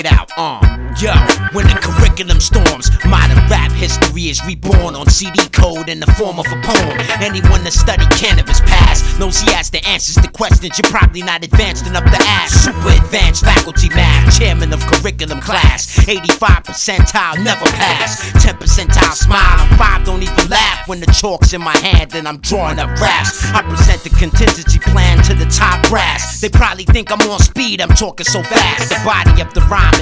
out, yo, when the curriculum storms, modern rap history is reborn on CD code in the form of a poem. Anyone that studied cannabis past knows he has the answers to questions you're probably not advanced enough to ask. Super advanced faculty math, chairman of curriculum class. 85 percentile, never pass. 10 percentile smile, 5 don't even laugh when the chalk's in my hand and I'm drawing up raps. I present the contingency plan to the top brass. They probably think I'm on speed, I'm talking so fast. The body of the rhyme